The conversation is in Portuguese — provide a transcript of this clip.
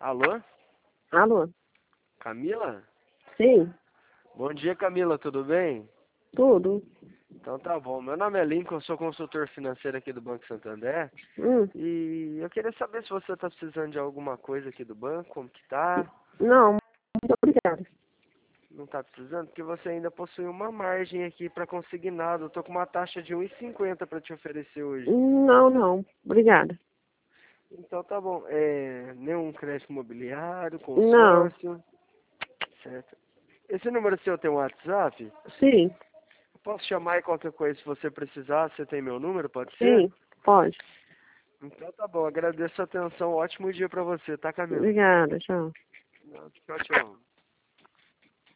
Alô? Alô? Camila? Sim, Bom dia, Camila, tudo bem? tudo. Então tá bom. Meu nome é Lincoln, sou consultor financeiro aqui do Banco Santander. Hum, E eu queria saber se você está precisando de alguma coisa aqui do banco, como que tá? não, muito obrigada. Não está precisando? Porque você ainda possui uma margem aqui para consignado. Eu tô com uma taxa de 1,50 para te oferecer hoje. Não, obrigada. Então tá bom. Nenhum crédito imobiliário, Não, consórcio, certo? Esse número seu tem um WhatsApp? sim, Posso chamar e qualquer coisa se você precisar? Você tem meu número, pode ser? sim, pode. Então tá bom, agradeço a atenção. Ótimo dia pra você, tá, Camila? Obrigada, tchau. Tchau, tchau.